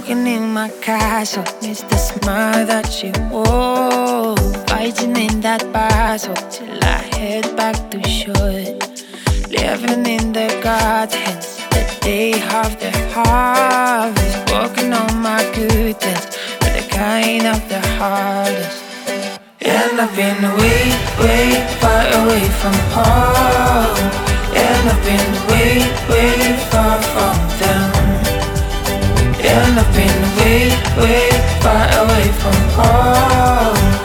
Walking in my castle, miss the smile that she wore. Fighting in that battle till I head back to shore. Living in the gardens, the day of the harvest. Working on my good things, but the kind of the hardest. And I've been way, way far away from home. And I've been way, way far from them. And I've been way, way far away from home.